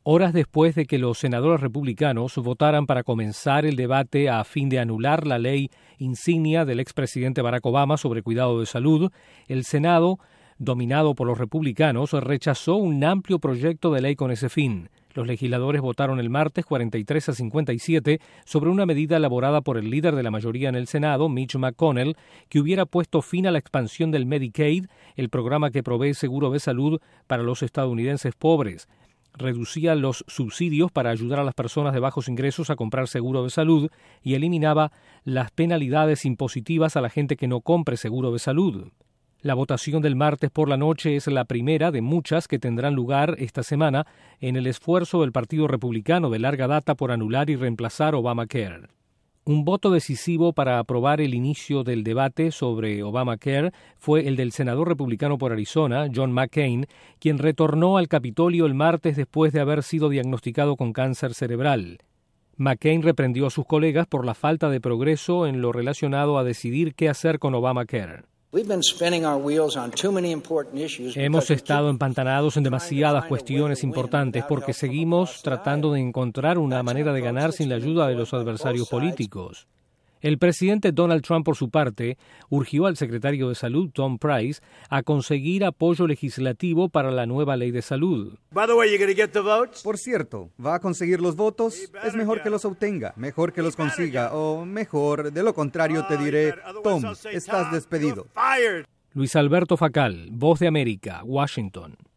horas después de que los senadores republicanos votaran para comenzar el debate a fin de anular la ley insignia del expresidente Barack Obama sobre cuidado de salud, el Senado, dominado por los republicanos, rechazó un amplio proyecto de ley con ese fin. Los legisladores votaron el martes 43-57 sobre una medida elaborada por el líder de la mayoría en el Senado, Mitch McConnell, que hubiera puesto fin a la expansión del Medicaid, el programa que provee seguro de salud para los estadounidenses pobres. Reducía los subsidios para ayudar a las personas de bajos ingresos a comprar seguro de salud y eliminaba las penalidades impositivas a la gente que no compre seguro de salud. La votación del martes por la noche es la primera de muchas que tendrán lugar esta semana en el esfuerzo del Partido Republicano de larga data por anular y reemplazar Obamacare. Un voto decisivo para aprobar el inicio del debate sobre Obamacare fue el del senador republicano por Arizona, John McCain, quien retornó al Capitolio el martes después de haber sido diagnosticado con cáncer cerebral. McCain reprendió a sus colegas por la falta de progreso en lo relacionado a decidir qué hacer con Obamacare. Hemos estado empantanados en demasiadas cuestiones importantes porque seguimos tratando de encontrar una manera de ganar sin la ayuda de los adversarios políticos. El presidente Donald Trump, por su parte, urgió al secretario de Salud, Tom Price, a conseguir apoyo legislativo para la nueva ley de salud. Por cierto, ¿va a conseguir los votos? Es mejor que los obtenga, mejor que los consiga, o mejor, de lo contrario te diré, Tom, estás despedido. Luis Alberto Facal, Voz de América, Washington.